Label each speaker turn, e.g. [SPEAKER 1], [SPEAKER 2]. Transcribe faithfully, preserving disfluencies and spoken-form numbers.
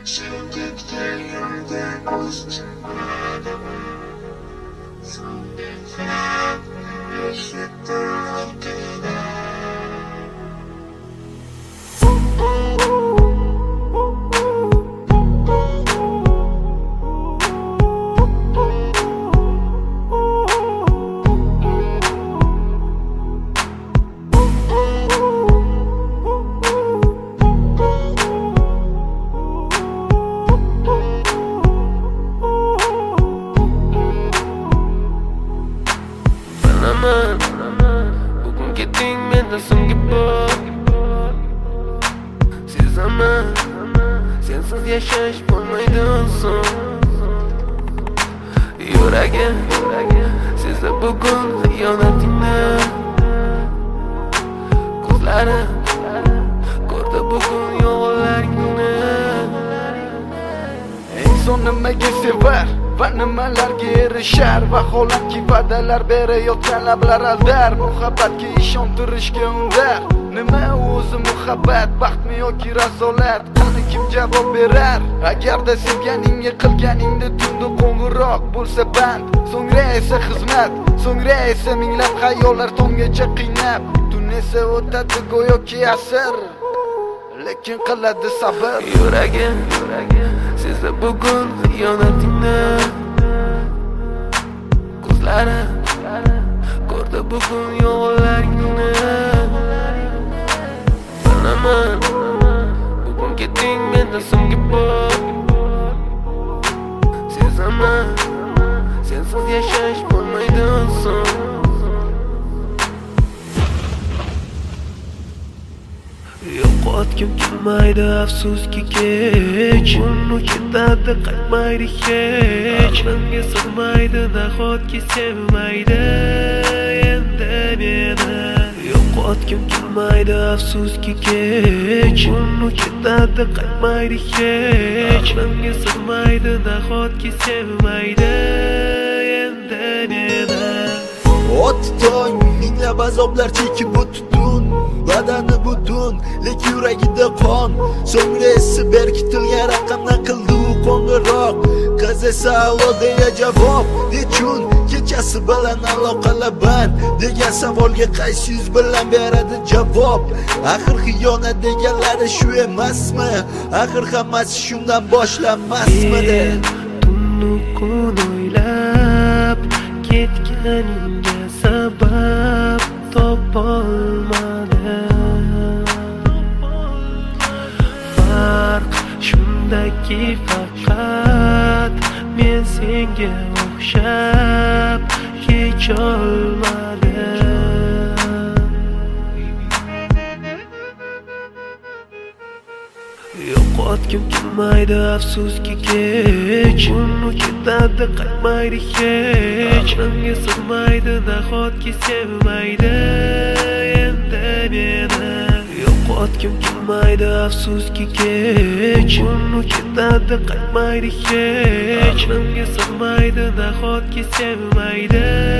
[SPEAKER 1] Sevdikten yolda koşturmadım. Sondayken eşittir
[SPEAKER 2] bugun ketding mendan so'nggi bor. Sezaman, sensiz yashash bo'lmaydi oson. Yuragim sezdi bugun xiyonatingni. Ko'zlarim ko'rdi bugun yolg'onlaringni.
[SPEAKER 3] Inson nimaga sevar va nimalarga erishar? Vaholanki va'dalar berayotgan lablar aldar. Muhabbatga ishontirishga undar. Nima o'zi muhabbat, baxtmi yoki razolat? Qani kim javob berar? Agarda sevganingga qilganingda tunda qo'ng'iroq bo'lsa band, so'ngra esa xizmat, so'ngra esa minglab xayollar tonggacha qiynab, tun esa o'tadi go'yoki asr, lekin qiladi sabr.
[SPEAKER 2] Yuragim sezdi bugun xiyonatingni. Ko'zlarim ko'rdi bugun yolg'onlaringni. Bilaman, bugun ketding mendan so'nggi bor. Sezaman, sensiz yashash bo'lmaydi oson. Yo'qotgim kelmaydi afsuski kech, uni ketadi qaytmaydi hech. Aqlimga sig'maydi nahotki sevmaydi endi meni. Yo'qotgim kelmaydi afsuski kech, uni ketadi qaytmaydi hech. Aqlimga sig'maydi nahotki sevmaydi endi meni.
[SPEAKER 4] Ot tong minglab azoblar chekib o'tdun, badani butun, lek yuragida qon. So'ngra esi berkitilgan raqamdan qildi u qo'ng'iroq. Qiz esa allo deya javob. Nechun kechasi bilan aloqalar band degan savolga qaysi yuz bilan beradi javob? Axir xiyonat deganlari shu emasmi? Axir hammasi shundan boshlanmasmidi?
[SPEAKER 2] Tunni kun o'ylab ketganingga sabab topolmadim. Farq shundaki faqat men senga o'xshab kecholmadim. Yo'qotgim kelmaydi afsuski kech, uni ketadi qaytmaydi hech. Aqlimga sig'maydi nahotki sevmaydi endi meni. Yo'qotgim kelmaydi afsuski kech, uni ketadi qaytmaydi hech. Aqlimga sig'maydi nahotki sevmaydi